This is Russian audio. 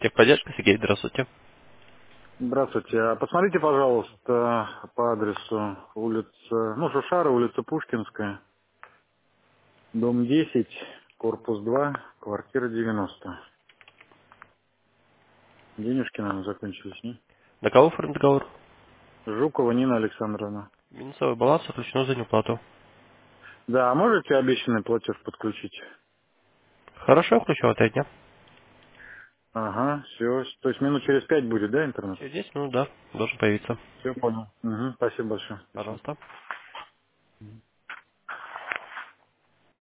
Техподдержка, Сергей, здравствуйте. Здравствуйте. Посмотрите, пожалуйста, по адресу улица, Шушара, улица Пушкинская, дом 10, корпус 2, квартира 90. Денежки, наверное, закончились, не? На кого оформим договор? Жукова Нина Александровна. Минусовой баланс включено за неуплату. Да, а можете обещанный платеж подключить? Хорошо, включу от дня. Ага, все. То есть минут через 5 будет, да, интернет? Через 10 минут, да, должен появиться. Все, понял. Угу, спасибо большое. Спасибо. Пожалуйста.